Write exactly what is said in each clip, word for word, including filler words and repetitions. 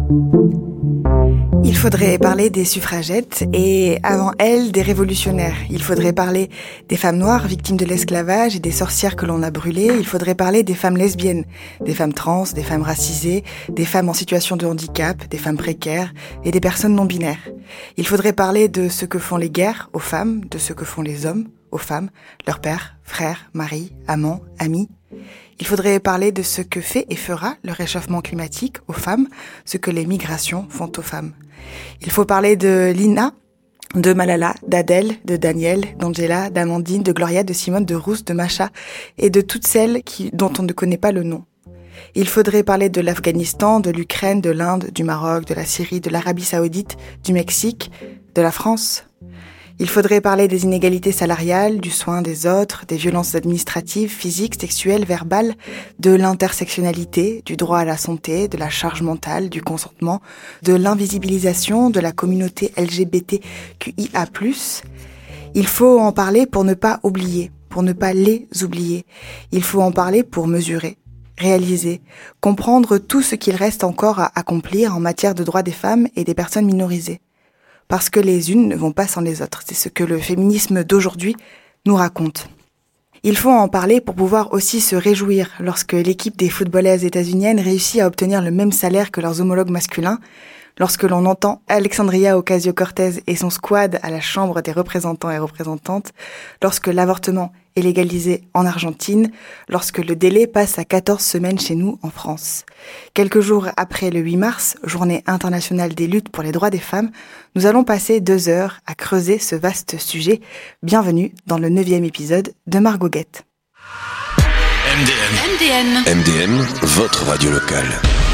Il faudrait parler des suffragettes et, avant elles, des révolutionnaires. Il faudrait parler des femmes noires victimes de l'esclavage et des sorcières que l'on a brûlées. Il faudrait parler des femmes lesbiennes, des femmes trans, des femmes racisées, des femmes en situation de handicap, des femmes précaires et des personnes non-binaires. Il faudrait parler de ce que font les guerres aux femmes, de ce que font les hommes aux femmes, leurs pères, frères, maris, amants, amis. Il faudrait parler de ce que fait et fera le réchauffement climatique aux femmes, ce que les migrations font aux femmes. Il faut parler de Lina, de Malala, d'Adèle, de Daniel, d'Angela, d'Amandine, de Gloria, de Simone, de Rousse, de Macha et de toutes celles qui, dont on ne connaît pas le nom. Il faudrait parler de l'Afghanistan, de l'Ukraine, de l'Inde, du Maroc, de la Syrie, de l'Arabie Saoudite, du Mexique, de la France. Il faudrait parler des inégalités salariales, du soin des autres, des violences administratives, physiques, sexuelles, verbales, de l'intersectionnalité, du droit à la santé, de la charge mentale, du consentement, de l'invisibilisation de la communauté L G B T Q I A plus. Il faut en parler pour ne pas oublier, pour ne pas les oublier. Il faut en parler pour mesurer, réaliser, comprendre tout ce qu'il reste encore à accomplir en matière de droits des femmes et des personnes minorisées. Parce que les unes ne vont pas sans les autres. C'est ce que le féminisme d'aujourd'hui nous raconte. Il faut en parler pour pouvoir aussi se réjouir lorsque l'équipe des footballeuses états-uniennes réussit à obtenir le même salaire que leurs homologues masculins, lorsque l'on entend Alexandria Ocasio-Cortez et son squad à la Chambre des représentants et représentantes, lorsque l'avortement est légalisé en Argentine, lorsque le délai passe à quatorze semaines chez nous en France. Quelques jours après le huit mars, journée internationale des luttes pour les droits des femmes, nous allons passer deux heures à creuser ce vaste sujet. Bienvenue dans le neuvième épisode de Margot Guette. M D M. M D M. M D M, votre radio locale.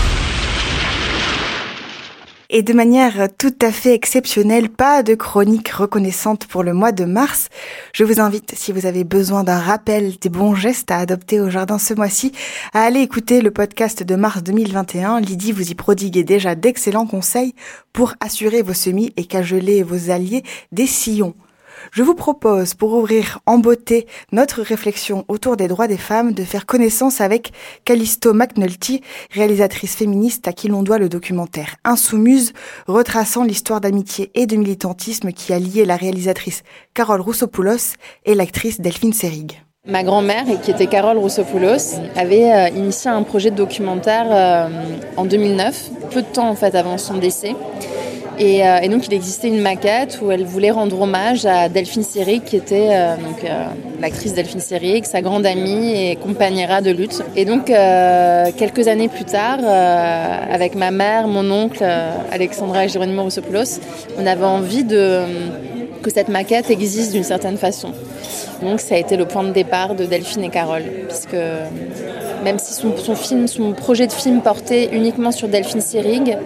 Et de manière tout à fait exceptionnelle, pas de chronique reconnaissante pour le mois de mars. Je vous invite, si vous avez besoin d'un rappel des bons gestes à adopter au jardin ce mois-ci, à aller écouter le podcast de mars deux mille vingt et un. Lydie vous y prodiguait déjà d'excellents conseils pour assurer vos semis et cajoler vos alliés des sillons. Je vous propose, pour ouvrir en beauté notre réflexion autour des droits des femmes, de faire connaissance avec Callisto McNulty, réalisatrice féministe à qui l'on doit le documentaire Insoumise, retraçant l'histoire d'amitié et de militantisme qui a lié la réalisatrice Carole Roussopoulos et l'actrice Delphine Seyrig. Ma grand-mère, qui était Carole Roussopoulos, avait euh, initié un projet de documentaire euh, en deux mille neuf, peu de temps en fait avant son décès. Et, euh, et donc, il existait une maquette où elle voulait rendre hommage à Delphine Seyrig, qui était euh, donc, euh, l'actrice Delphine Seyrig, sa grande amie et compagnera de lutte. Et donc, euh, quelques années plus tard, euh, avec ma mère, mon oncle, euh, Alexandra et Geronimo Roussopoulos, on avait envie de, que cette maquette existe d'une certaine façon. Donc, ça a été le point de départ de Delphine et Carole, puisque même si son, son, film, son projet de film portait uniquement sur Delphine Seyrig,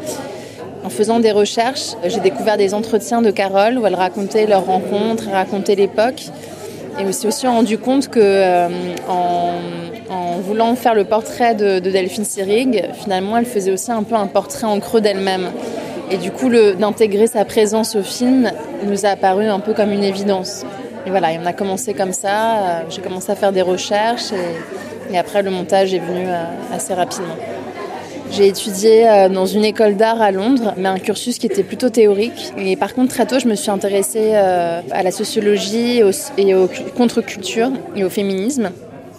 en faisant des recherches, j'ai découvert des entretiens de Carole où elle racontait leurs rencontres, racontait l'époque. Et je me suis aussi rendu compte que, euh, en, en voulant faire le portrait de, de Delphine Seyrig, finalement, elle faisait aussi un peu un portrait en creux d'elle-même. Et du coup, le, d'intégrer sa présence au film nous a apparu un peu comme une évidence. Et voilà, et on a commencé comme ça. J'ai commencé à faire des recherches et, et après, le montage est venu assez rapidement. J'ai étudié dans une école d'art à Londres, mais un cursus qui était plutôt théorique. Et par contre, très tôt, je me suis intéressée à la sociologie et aux contre-cultures et au féminisme.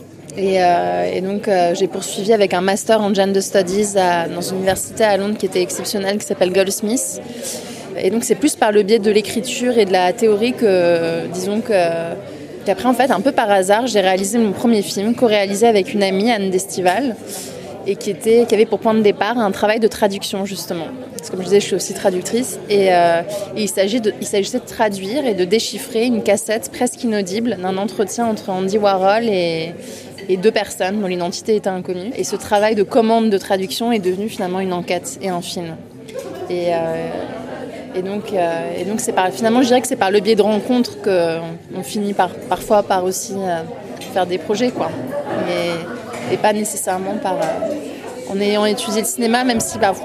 Et, euh, et donc, euh, j'ai poursuivi avec un master en Gender Studies à, dans une université à Londres qui était exceptionnelle, qui s'appelle Goldsmiths. Et donc, c'est plus par le biais de l'écriture et de la théorie que, disons que... qu'après, en fait, un peu par hasard, j'ai réalisé mon premier film, co-réalisé avec une amie, Anne Destival, et qui, était, qui avait pour point de départ un travail de traduction, justement. Parce que, comme je disais, je suis aussi traductrice. Et, euh, et il, s'agit de, il s'agissait de traduire et de déchiffrer une cassette presque inaudible d'un entretien entre Andy Warhol et, et deux personnes dont l'identité était inconnue. Et ce travail de commande de traduction est devenu finalement une enquête et un film. Et, euh, et, donc, euh, et donc, c'est par, finalement, je dirais que c'est par le biais de rencontres qu'on finit par, parfois par aussi euh, faire des projets, quoi. Mais, et pas nécessairement par, euh, en ayant étudié le cinéma, même si bah,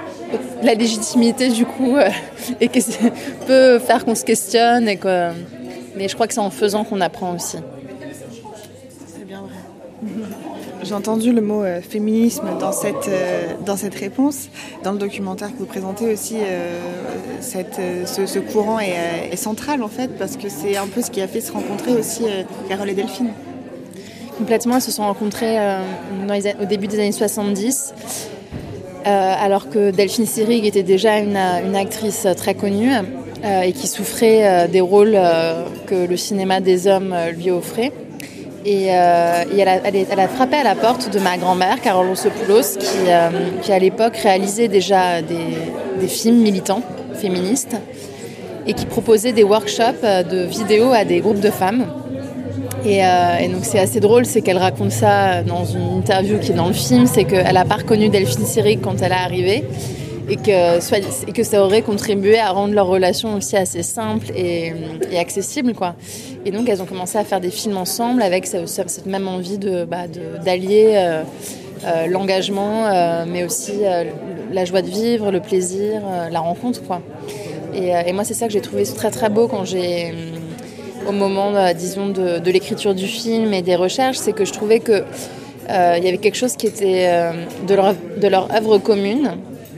la légitimité du coup euh, et que peut faire qu'on se questionne, et que, mais je crois que c'est en faisant qu'on apprend aussi. C'est bien vrai. J'ai entendu le mot euh, féminisme dans cette, euh, dans cette réponse. Dans le documentaire que vous présentez aussi, euh, cette, euh, ce, ce courant est, euh, est central en fait, parce que c'est un peu ce qui a fait se rencontrer aussi euh, Carole et Delphine. Complètement, elles se sont rencontrées euh, dans les, au début des années soixante-dix, euh, alors que Delphine Seyrig était déjà une, une actrice très connue euh, et qui souffrait euh, des rôles euh, que le cinéma des hommes euh, lui offrait. Et, euh, et elle, a, elle, est, elle a frappé à la porte de ma grand-mère, Carole Rossopoulos, qui, euh, qui à l'époque réalisait déjà des, des films militants, féministes, et qui proposait des workshops de vidéos à des groupes de femmes. Et, euh, et donc c'est assez drôle, c'est qu'elle raconte ça dans une interview qui est dans le film, c'est qu'elle n'a pas reconnu Delphine Seyrig quand elle est arrivée, et que, soit, et que ça aurait contribué à rendre leur relation aussi assez simple et, et accessible, quoi. Et donc elles ont commencé à faire des films ensemble avec cette même envie de, bah, de, d'allier euh, euh, l'engagement, euh, mais aussi euh, la joie de vivre, le plaisir, euh, la rencontre, quoi. Et, euh, et moi c'est ça que j'ai trouvé très très beau quand j'ai, au moment, euh, disons, de, de l'écriture du film et des recherches, c'est que je trouvais que euh, il y avait quelque chose qui était euh, de leur, de leur œuvre commune.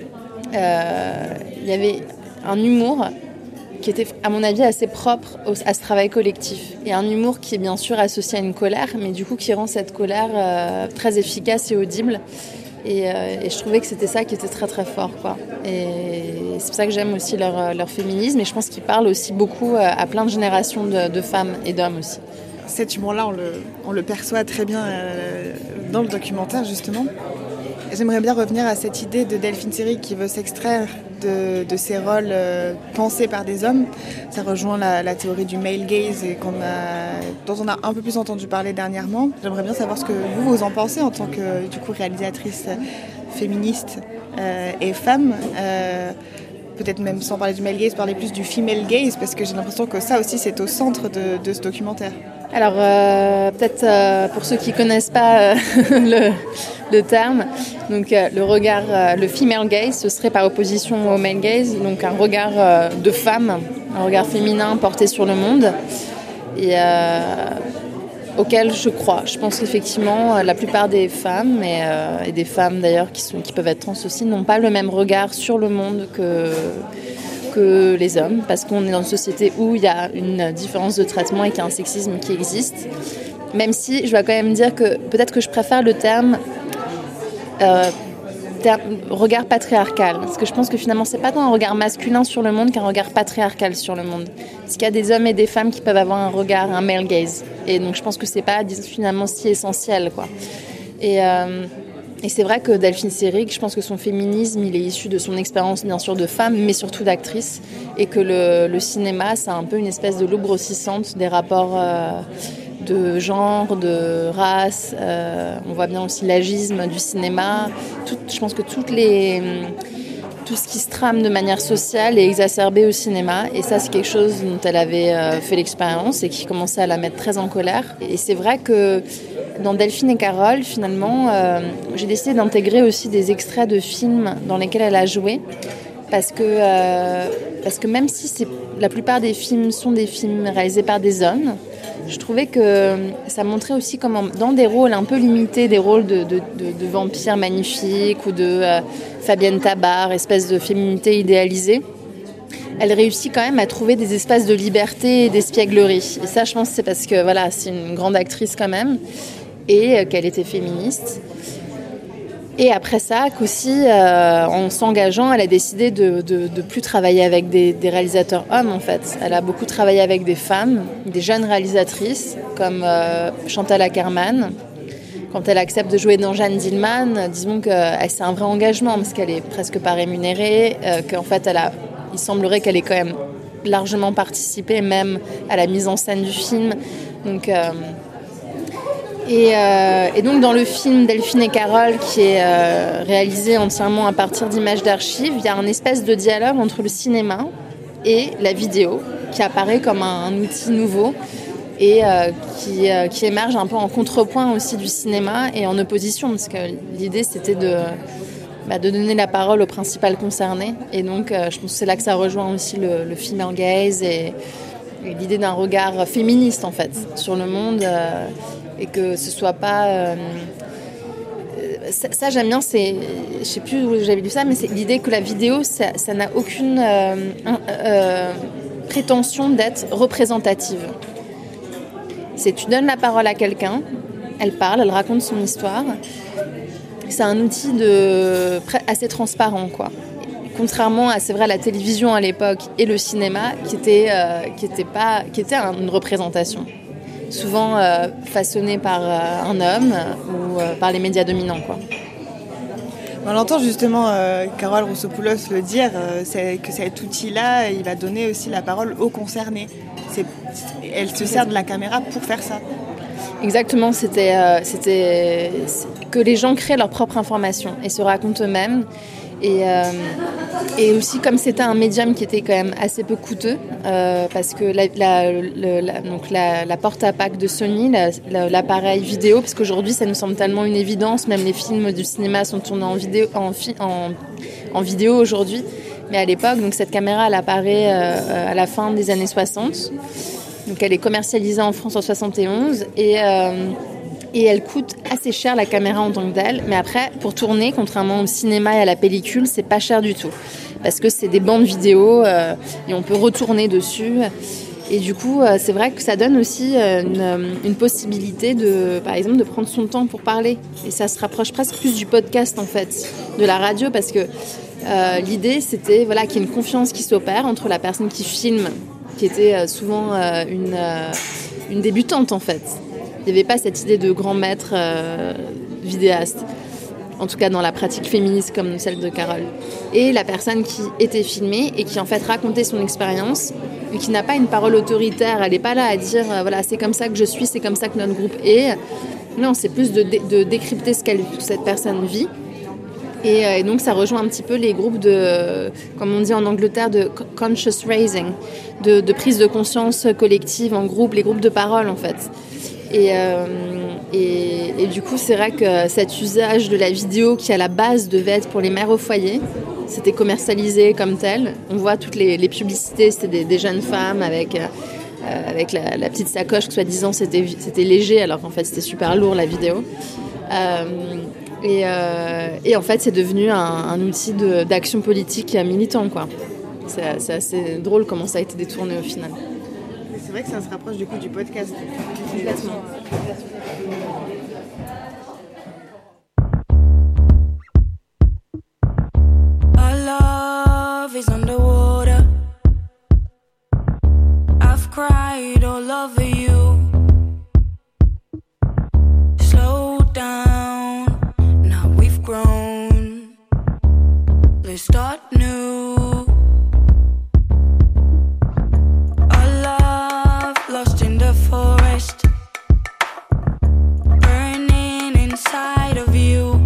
Euh, il y avait un humour qui était, à mon avis, assez propre au, à ce travail collectif. Et un humour qui est bien sûr associé à une colère, mais du coup qui rend cette colère euh, très efficace et audible. Et, euh, et je trouvais que c'était ça qui était très très fort, quoi. Et c'est pour ça que j'aime aussi leur, leur féminisme. Et je pense qu'ils parlent aussi beaucoup à plein de générations de, de femmes et d'hommes aussi. Cet humour-là, on le, on le perçoit très bien euh, dans le documentaire, justement. J'aimerais bien revenir à cette idée de Delphine Seyrig qui veut s'extraire de, de ces rôles euh, pensés par des hommes. Ça rejoint la, la théorie du male gaze et qu'on a, dont on a un peu plus entendu parler dernièrement. J'aimerais bien savoir ce que vous, vous en pensez en tant que du coup, réalisatrice féministe euh, et femme. Euh, peut-être même sans parler du male gaze, parler plus du female gaze, parce que j'ai l'impression que ça aussi c'est au centre de, de ce documentaire. Alors euh, peut-être euh, pour ceux qui connaissent pas euh, le, le terme, donc euh, le regard, euh, le female gaze, ce serait par opposition au male gaze, donc un regard euh, de femme, un regard féminin porté sur le monde, et euh, auquel je crois. Je pense qu'effectivement la plupart des femmes et, euh, et des femmes d'ailleurs qui sont, qui peuvent être trans aussi, n'ont pas le même regard sur le monde que que les hommes, parce qu'on est dans une société où il y a une différence de traitement et qu'il y a un sexisme qui existe. Même si je dois quand même dire que peut-être que je préfère le terme, euh, terme regard patriarcal, parce que je pense que finalement c'est pas tant un regard masculin sur le monde qu'un regard patriarcal sur le monde. Parce qu'il y a des hommes et des femmes qui peuvent avoir un regard, un male gaze, et donc je pense que c'est pas finalement si essentiel, quoi. Et euh, Et c'est vrai que Delphine Seyrig, je pense que son féminisme, il est issu de son expérience bien sûr de femme, mais surtout d'actrice, et que le, le cinéma, c'est un peu une espèce de loupe grossissante des rapports euh, de genre, de race. Euh, on voit bien aussi l'agisme du cinéma. Tout, je pense que toutes les, tout ce qui se trame de manière sociale est exacerbé au cinéma, et ça c'est quelque chose dont elle avait euh, fait l'expérience et qui commençait à la mettre très en colère. Et c'est vrai que dans Delphine et Carole, finalement, euh, j'ai décidé d'intégrer aussi des extraits de films dans lesquels elle a joué, parce que, euh, parce que même si c'est, la plupart des films sont des films réalisés par des hommes, je trouvais que ça montrait aussi comment, dans des rôles un peu limités, des rôles de, de, de, de vampires magnifiques ou de euh, Fabienne Tabar, espèce de féminité idéalisée, elle réussit quand même à trouver des espaces de liberté et d'espièglerie. Et ça, je pense que c'est parce que voilà, c'est une grande actrice quand même, et qu'elle était féministe. Et après ça, qu'aussi, euh, en s'engageant, elle a décidé de, de, de plus travailler avec des, des réalisateurs hommes, en fait. Elle a beaucoup travaillé avec des femmes, des jeunes réalisatrices, comme euh, Chantal Akerman. Quand elle accepte de jouer dans Jeanne Dillman, disons que euh, c'est un vrai engagement, parce qu'elle est presque pas rémunérée, euh, qu'en fait, elle a, il semblerait qu'elle ait quand même largement participé, même à la mise en scène du film. Donc... Euh, Et, euh, et donc dans le film Delphine et Carole, qui est euh, réalisé entièrement à partir d'images d'archives, il y a un espèce de dialogue entre le cinéma et la vidéo qui apparaît comme un, un outil nouveau et euh, qui, euh, qui émerge un peu en contrepoint aussi du cinéma et en opposition, parce que l'idée c'était de, bah, de donner la parole aux principales concernées. Et donc euh, je pense que c'est là que ça rejoint aussi le, le female gaze et, et l'idée d'un regard féministe en fait sur le monde. Euh, et que ce soit pas euh, ça, ça j'aime bien, c'est, je sais plus où j'avais lu ça, mais c'est l'idée que la vidéo, ça, ça n'a aucune euh, euh, prétention d'être représentative. C'est tu donnes la parole à quelqu'un, elle parle, elle raconte son histoire. C'est un outil de, assez transparent, quoi. Contrairement à, c'est vrai, la télévision à l'époque et le cinéma, qui était, euh, qui était, pas, qui était une représentation. Souvent euh, façonnée par euh, un homme ou euh, par les médias dominants, quoi. On entend justement euh, Carole Roussopoulos le dire, euh, c'est que cet outil-là, il va donner aussi la parole aux concernés. C'est, elle se sert de la caméra pour faire ça. Exactement, c'était, euh, c'était que les gens créent leur propre information et se racontent eux-mêmes. Et, euh, et aussi, comme c'était un médium qui était quand même assez peu coûteux, euh, parce que la, la, la, la, donc la, la porte à pack de Sony, la, la, l'appareil vidéo, parce qu'aujourd'hui ça nous semble tellement une évidence, même les films du cinéma sont tournés en vidéo, en, en, en vidéo aujourd'hui, mais à l'époque, donc cette caméra elle apparaît euh, à la fin des années soixante, donc elle est commercialisée en France en soixante et onze, et euh, Et elle coûte assez cher, la caméra en tant que telle. Mais après, pour tourner, contrairement au cinéma et à la pellicule, c'est pas cher du tout. Parce que c'est des bandes vidéo euh, et on peut retourner dessus. Et du coup, euh, c'est vrai que ça donne aussi euh, une, une possibilité, de, par exemple, de prendre son temps pour parler. Et ça se rapproche presque plus du podcast, en fait, de la radio. Parce que euh, l'idée, c'était voilà, qu'il y ait une confiance qui s'opère entre la personne qui filme, qui était euh, souvent euh, une, euh, une débutante, en fait. Il n'y avait pas cette idée de grand maître euh, vidéaste, en tout cas dans la pratique féministe comme celle de Carole. Et la personne qui était filmée et qui en fait racontait son expérience, mais qui n'a pas une parole autoritaire, elle n'est pas là à dire euh, voilà, c'est comme ça que je suis, c'est comme ça que notre groupe est. Non, c'est plus de, de, de décrypter ce qu'elle, cette personne vit. Et, euh, et donc ça rejoint un petit peu les groupes de, comme on dit en Angleterre, de conscious raising, de, de prise de conscience collective en groupe, les groupes de parole en fait. Et, euh, et, et du coup, c'est vrai que cet usage de la vidéo qui, à la base, devait être pour les mères au foyer, c'était commercialisé comme tel. On voit toutes les, les publicités, c'était des, des jeunes femmes avec, euh, avec la, la petite sacoche, que soi-disant, c'était, c'était léger, alors qu'en fait, c'était super lourd, la vidéo. Euh, et, euh, et en fait, c'est devenu un, un outil de, d'action politique militant, quoi. C'est, c'est assez drôle comment ça a été détourné au final. C'est vrai que ça se rapproche du coup du podcast. Complètement. Our love is underwater. I've cried all over you. Slow down, now we've grown. Let's start new. Lost in the forest, burning inside of you.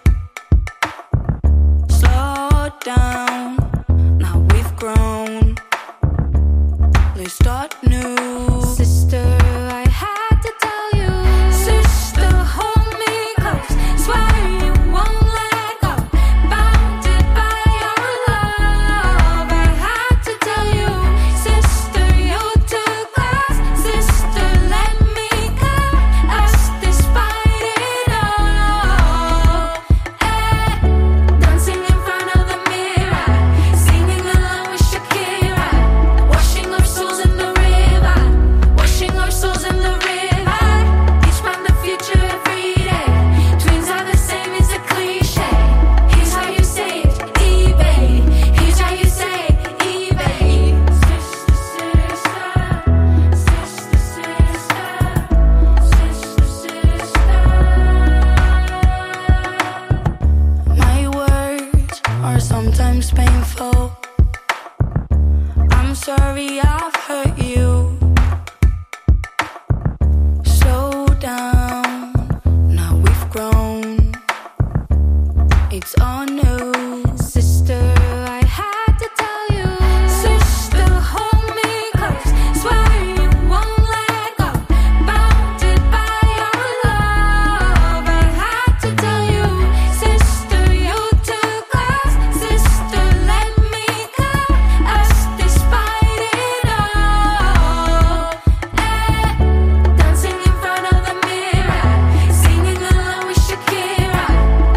Slow down, now we've grown. Let's start new. Sister, I had to tell you. Sister, hold me close. Swear you won't let go. Bounded by your love. I had to tell you. Sister, you're too close. Sister, let me go. Us despite it all. Hey, dancing in front of the mirror, singing along with Shakira, washing our souls in the river, washing our souls in the river. Each man the future every day. Twins are the same, it's a cliche. Here's how you say it, eBay. Here's how you say it, eBay. Sister, sister, sister, sister, sister. My words are sometimes painful. I'm sorry I've hurt you. Slow down, now we've grown. It's all new. Sister, I had to tell you. Sister, hold me close. Swear you won't let go. Bounded by your love. I had to tell you. Sister, you're too close. Sister, let me go. Us despite it all. Hey, dancing in front of the mirror, singing along with Shakira,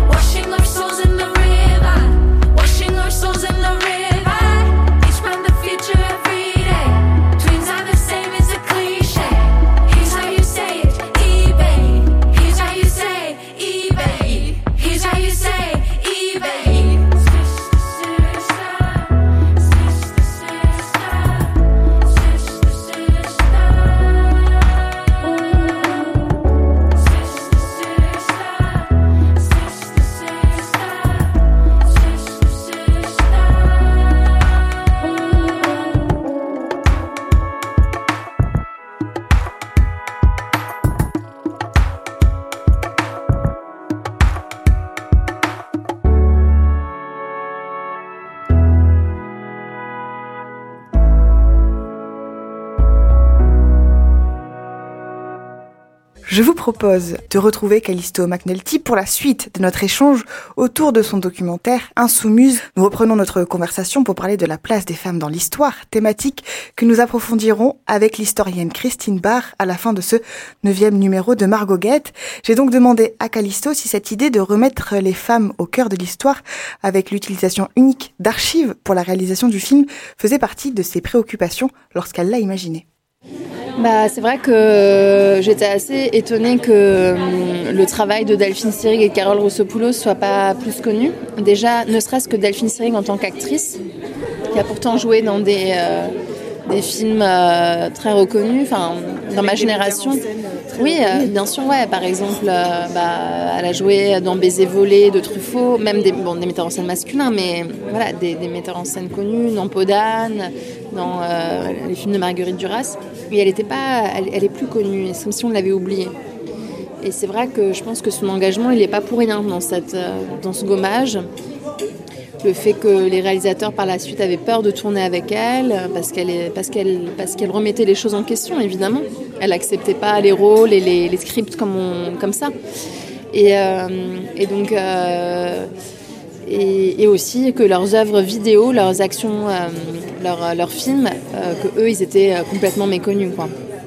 Je vous propose de retrouver Callisto McNulty pour la suite de notre échange autour de son documentaire Insoumise. Nous reprenons notre conversation pour parler de la place des femmes dans l'histoire, thématique que nous approfondirons avec l'historienne Christine Barr à la fin de ce neuvième numéro de Margot Guette. J'ai donc demandé à Callisto si cette idée de remettre les femmes au cœur de l'histoire avec l'utilisation unique d'archives pour la réalisation du film faisait partie de ses préoccupations lorsqu'elle l'a imaginé. Bah, c'est vrai que j'étais assez étonnée que le travail de Delphine Seyrig et Carole Roussopoulos soit pas plus connu. Déjà, ne serait-ce que Delphine Seyrig en tant qu'actrice, qui a pourtant joué dans des, euh, des films euh, très reconnus, enfin, dans ma génération. Oui, euh, bien sûr, ouais. Par exemple, euh, bah, elle a joué dans Baiser volé de Truffaut, même des, bon, des metteurs en scène masculins, mais voilà, des, des metteurs en scène connus, dans Peau d'âne, dans euh, les films de Marguerite Duras. Et elle était pas, elle, elle est plus connue. C'est comme si on l'avait oubliée. Et c'est vrai que je pense que son engagement, il n'est pas pour rien dans cette, euh, dans ce gommage. Le fait que les réalisateurs par la suite avaient peur de tourner avec elle parce qu'elle, est, parce qu'elle, parce qu'elle remettait les choses en question, évidemment. Elle n'acceptait pas les rôles et les, les scripts comme, on, comme ça. Et, euh, et donc, euh, et, et aussi que leurs œuvres vidéo, leurs actions, euh, leurs, leurs films, euh, que eux, ils étaient complètement méconnus, quoi.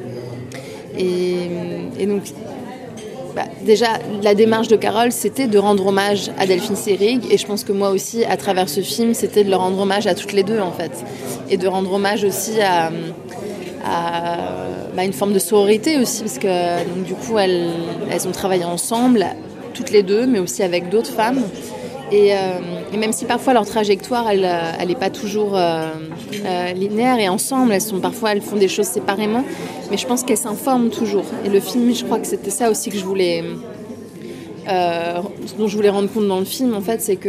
Et, et donc. Bah, déjà, la démarche de Carole, c'était de rendre hommage à Delphine Seyrig, et je pense que moi aussi, à travers ce film, c'était de leur rendre hommage à toutes les deux, en fait, et de rendre hommage aussi à, à bah, une forme de sororité aussi, parce que donc, du coup, elles, elles ont travaillé ensemble, toutes les deux, mais aussi avec d'autres femmes. Et, euh, et même si parfois leur trajectoire, elle n'est pas toujours euh, euh, linéaire et ensemble, elles sont parfois elles font des choses séparément, mais je pense qu'elles s'informent toujours. Et le film, je crois que c'était ça aussi que je voulais, euh, dont je voulais rendre compte dans le film, en fait, c'est que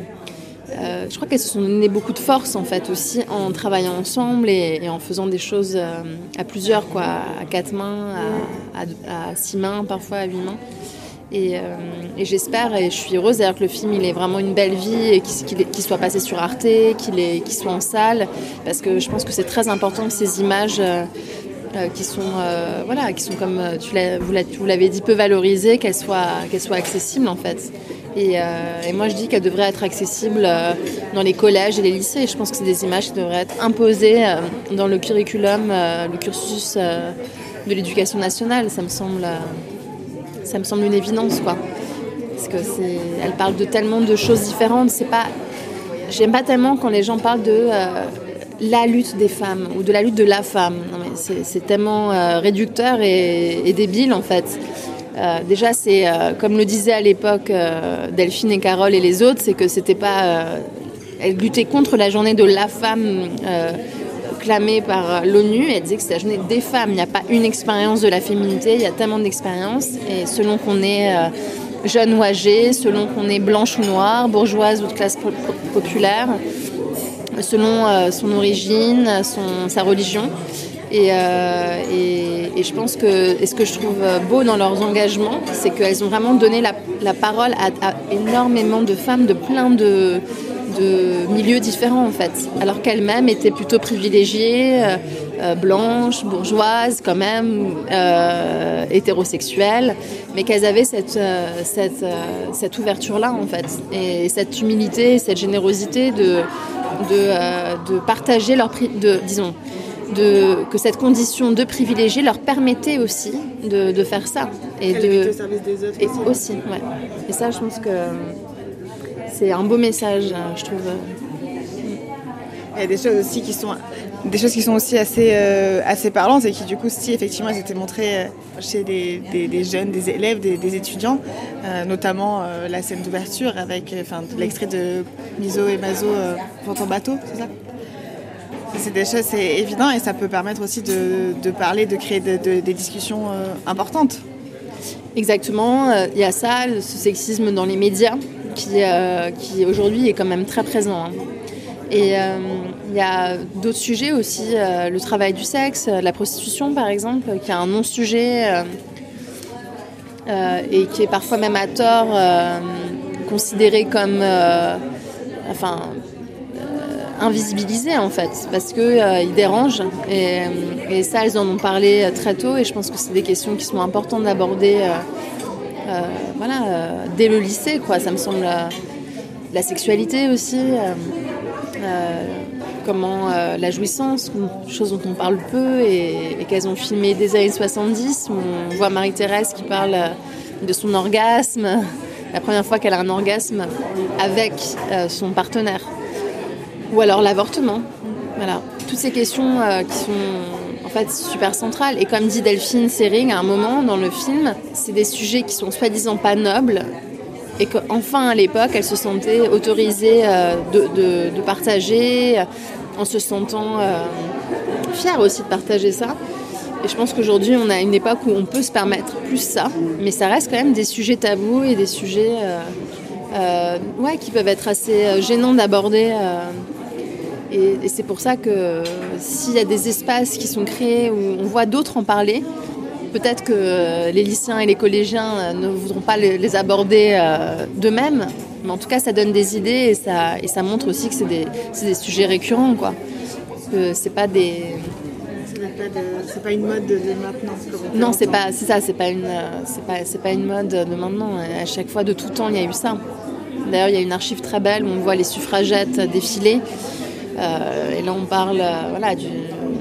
euh, je crois qu'elles se sont donné beaucoup de force en fait aussi en travaillant ensemble et, et en faisant des choses euh, à plusieurs, quoi, à quatre mains, à, à, à six mains, parfois à huit mains. Et, euh, et j'espère, et je suis heureuse d'ailleurs que le film il ait vraiment une belle vie et qu'il, qu'il, qu'il soit passé sur Arte, qu'il, est, qu'il soit en salle, parce que je pense que c'est très important que ces images euh, euh, qui sont, euh, voilà, qui sont comme tu l'as, vous, l'avez, vous l'avez dit, peu valorisées, qu'elles soient, qu'elles soient accessibles en fait. Et, euh, et moi je dis qu'elles devraient être accessibles euh, dans les collèges et les lycées. Je pense que c'est des images qui devraient être imposées euh, dans le curriculum, euh, le cursus euh, de l'éducation nationale. Ça me semble... Euh, Ça me semble une évidence, quoi. Parce que c'est, elle parle de tellement de choses différentes. C'est pas, j'aime pas tellement quand les gens parlent de euh, la lutte des femmes ou de la lutte de la femme. Non, mais c'est, c'est tellement euh, réducteur et, et débile, en fait. Euh, déjà, c'est euh, comme le disaient à l'époque euh, Delphine et Carole et les autres, c'est que c'était pas. Euh, elles luttaient contre la journée de la femme. Euh, clamée par l'ONU, elle disait que c'est la journée des femmes. Il n'y a pas une expérience de la féminité, il y a tellement d'expériences, et selon qu'on est euh, jeune ou âgée, selon qu'on est blanche ou noire, bourgeoise ou de classe po- populaire, selon euh, son origine, son, sa religion. Et, euh, et, et je pense que, et ce que je trouve beau dans leurs engagements, c'est qu'elles ont vraiment donné la, la parole à, à énormément de femmes de plein de de milieux différents en fait, alors qu'elles-mêmes étaient plutôt privilégiées, euh, euh, blanches, bourgeoises quand même, euh, hétérosexuelles, mais qu'elles avaient cette, euh, cette, euh, cette ouverture-là en fait, et cette humilité, cette générosité de, de, euh, de partager leur, pri- de, disons, de, que cette condition de privilégié leur permettait aussi de, de faire ça. Et de, au service des autres et aussi. aussi ouais. Et ça, je pense que c'est un beau message, je trouve. Il y a des choses aussi qui sont, des choses qui sont aussi assez, euh, assez parlantes et qui du coup, si effectivement elles étaient montrées euh, chez des, des, des jeunes, des élèves, des, des étudiants, euh, notamment euh, la scène d'ouverture avec euh, l'extrait de Miso et Mazo euh, pour ton bateau, c'est ça ? C'est des choses, c'est évident, et ça peut permettre aussi de, de parler, de créer de, de, des discussions euh, importantes. Exactement, il y a ça, ce sexisme dans les médias qui, euh, qui aujourd'hui est quand même très présent. Hein. Et il euh, y a d'autres sujets aussi, euh, le travail du sexe, la prostitution par exemple, qui est un non-sujet euh, euh, et qui est parfois même à tort euh, considéré comme euh, enfin, euh, invisibilisés en fait, parce qu'ils euh, dérangent. Et, et ça, elles en ont parlé très tôt, et je pense que c'est des questions qui sont importantes d'aborder euh, euh, voilà, euh, dès le lycée, quoi. Ça me semble... Euh, la sexualité aussi, euh, euh, comment euh, la jouissance, chose dont on parle peu et, et qu'elles ont filmé des années soixante-dix, où on voit Marie-Thérèse qui parle de son orgasme, la première fois qu'elle a un orgasme avec euh, son partenaire. Ou alors l'avortement. Voilà. Toutes ces questions euh, qui sont en fait super centrales. Et comme dit Delphine Seyrig à un moment dans le film, c'est des sujets qui sont soi-disant pas nobles, et qu'enfin à l'époque, elle se sentait autorisée euh, de, de, de partager, euh, en se sentant euh, fière aussi de partager ça. Et je pense qu'aujourd'hui, on a une époque où on peut se permettre plus ça, mais ça reste quand même des sujets tabous et des sujets euh, euh, ouais, qui peuvent être assez gênants d'aborder. Euh, et, et c'est pour ça que euh, s'il y a des espaces qui sont créés où on voit d'autres en parler, peut-être que les lycéens et les collégiens ne voudront pas les aborder euh, d'eux-mêmes, mais en tout cas, ça donne des idées et ça, et ça montre aussi que c'est des, c'est des sujets récurrents, quoi. Que c'est pas des... Pas de, c'est pas une mode de, de maintenant. Non, c'est pas, c'est ça, c'est pas une, c'est pas, c'est pas une mode de maintenant. À chaque fois, de tout temps, il y a eu ça. D'ailleurs, il y a une archive très belle où on voit les suffragettes défiler. Euh, et là, on parle, euh, voilà, du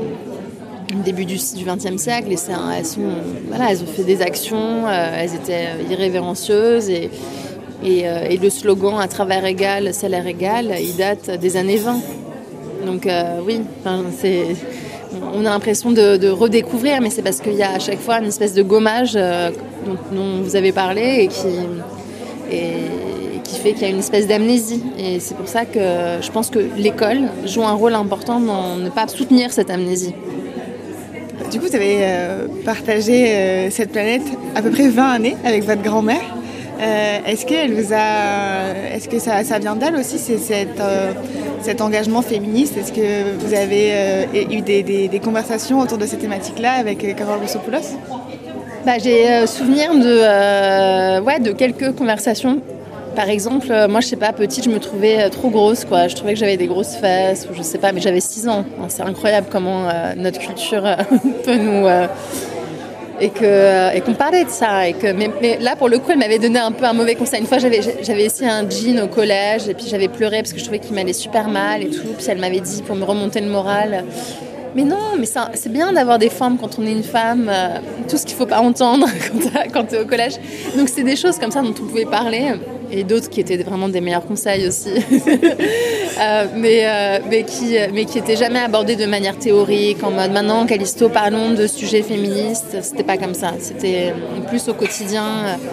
début du vingtième siècle. Et c'est un, elles sont, voilà, elles ont fait des actions. Euh, elles étaient irrévérencieuses et et, euh, et le slogan "à travers égal, salaire égal", il date des années vingt. Donc euh, oui, c'est on a l'impression de, de redécouvrir, mais c'est parce qu'il y a à chaque fois une espèce de gommage euh, dont, dont vous avez parlé et qui, et, et qui fait qu'il y a une espèce d'amnésie. Et c'est pour ça que je pense que l'école joue un rôle important dans ne pas soutenir cette amnésie. Du coup, vous avez euh, partagé euh, cette planète à peu près vingt années avec votre grand-mère. Euh, est-ce qu'elle vous a, est-ce que ça, ça vient d'elle aussi, c'est cette, euh, cet engagement féministe? Est-ce que vous avez euh, eu des, des, des conversations autour de ces thématiques-là avec euh, Carole Roussopoulos? Bah, j'ai euh, souvenir de, euh, ouais, de quelques conversations. Par exemple, euh, moi, je sais pas, petite, je me trouvais euh, trop grosse, quoi. Je trouvais que j'avais des grosses fesses, ou je sais pas, mais j'avais six ans. Enfin, c'est incroyable comment euh, notre culture euh, peut nous... Euh, Et, que, et qu'on parlait de ça. Et que, mais, mais là, pour le coup, elle m'avait donné un peu un mauvais conseil. Une fois, j'avais, j'avais essayé un jean au collège et puis j'avais pleuré parce que je trouvais qu'il m'allait super mal et tout. Puis elle m'avait dit, pour me remonter le moral, mais non, mais ça, c'est bien d'avoir des formes quand on est une femme, euh, tout ce qu'il ne faut pas entendre quand tu es au collège. Donc, c'est des choses comme ça dont on pouvait parler. Et d'autres qui étaient vraiment des meilleurs conseils aussi, euh, mais, euh, mais qui mais qui n'étaient jamais abordés de manière théorique, en mode maintenant, Callisto, parlons de sujets féministes. C'était pas comme ça, c'était plus au quotidien.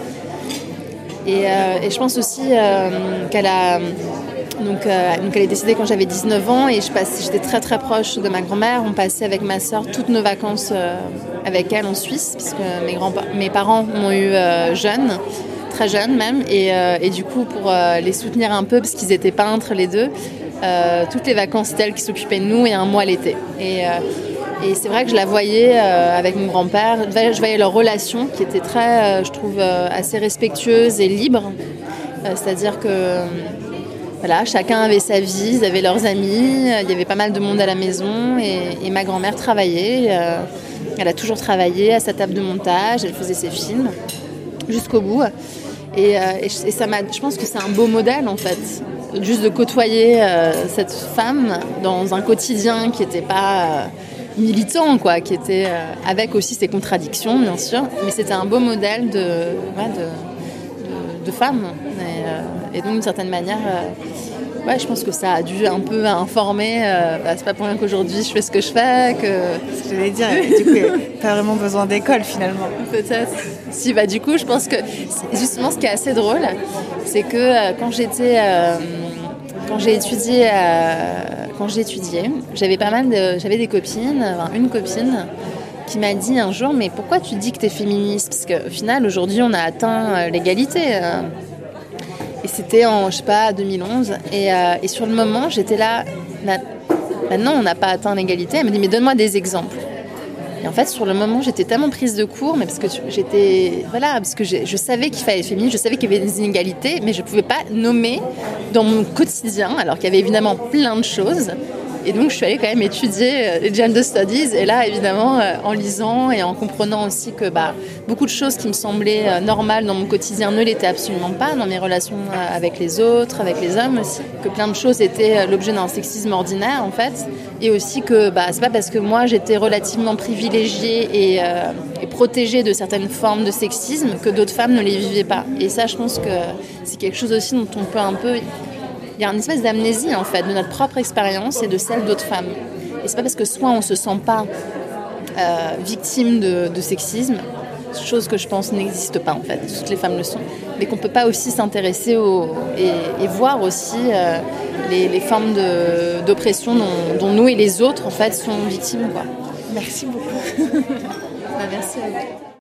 Et, euh, et je pense aussi euh, qu'elle a... Donc, euh, donc elle est décédée quand j'avais dix-neuf ans et je passe, j'étais très très proche de ma grand-mère. On passait avec ma sœur toutes nos vacances euh, avec elle en Suisse, puisque mes, grands, mes parents m'ont eu euh, jeune. Très jeunes même, et, euh, et du coup pour euh, les soutenir un peu parce qu'ils étaient peintres les deux, euh, toutes les vacances c'était elle qui s'occupait de nous et un mois l'été. Et, euh, et c'est vrai que je la voyais euh, avec mon grand-père, je voyais leur relation qui était très, euh, je trouve, euh, assez respectueuse et libre, euh, c'est-à-dire que euh, voilà, chacun avait sa vie, ils avaient leurs amis, il y avait pas mal de monde à la maison et, et ma grand-mère travaillait, euh, elle a toujours travaillé à sa table de montage, elle faisait ses films jusqu'au bout. Et, euh, et, et ça m'a, je pense que c'est un beau modèle en fait, juste de côtoyer euh, cette femme dans un quotidien qui n'était pas euh, militant, quoi, qui était euh, avec aussi ses contradictions bien sûr, mais c'était un beau modèle de, ouais, de, de, de femme. Et, euh, et donc d'une certaine manière, euh, ouais, je pense que ça a dû un peu informer. Euh, bah, c'est pas pour rien qu'aujourd'hui je fais ce que je fais. Que... Je voulais dire, du coup, pas vraiment besoin d'école finalement. Peut-être. Si, bah du coup, je pense que justement, ce qui est assez drôle, c'est que euh, quand j'étais, euh, quand j'ai étudié, euh, quand j'ai étudié, j'avais pas mal de, j'avais des copines, enfin, une copine qui m'a dit un jour, mais pourquoi tu dis que t'es féministe? Parce qu'au final, aujourd'hui, on a atteint euh, l'égalité. Euh, Et c'était en, je sais pas, deux mille onze. Et, euh, et sur le moment, j'étais là, bah, bah non, on n'a pas atteint l'égalité. Elle me dit, mais donne-moi des exemples. Et en fait, sur le moment, j'étais tellement prise de court, mais parce que j'étais, voilà, parce que je savais qu'il fallait être féministe, je savais qu'il y avait des inégalités, mais je pouvais pas nommer dans mon quotidien, alors qu'il y avait évidemment plein de choses. Et donc, je suis allée quand même étudier les Gender Studies. Et là, évidemment, en lisant et en comprenant aussi que bah, beaucoup de choses qui me semblaient normales dans mon quotidien ne l'étaient absolument pas, dans mes relations avec les autres, avec les hommes aussi. Que plein de choses étaient l'objet d'un sexisme ordinaire, en fait. Et aussi que bah, c'est pas parce que moi, j'étais relativement privilégiée et, euh, et protégée de certaines formes de sexisme que d'autres femmes ne les vivaient pas. Et ça, je pense que c'est quelque chose aussi dont on peut un peu... Il y a une espèce d'amnésie, en fait, de notre propre expérience et de celle d'autres femmes. Et c'est pas parce que soit on se sent pas euh, victime de, de sexisme, chose que je pense n'existe pas, en fait, toutes les femmes le sont, mais qu'on peut pas aussi s'intéresser au, et, et voir aussi euh, les, les formes de, d'oppression dont, dont nous et les autres, en fait, sont victimes, quoi. Merci beaucoup. Bah, merci à vous.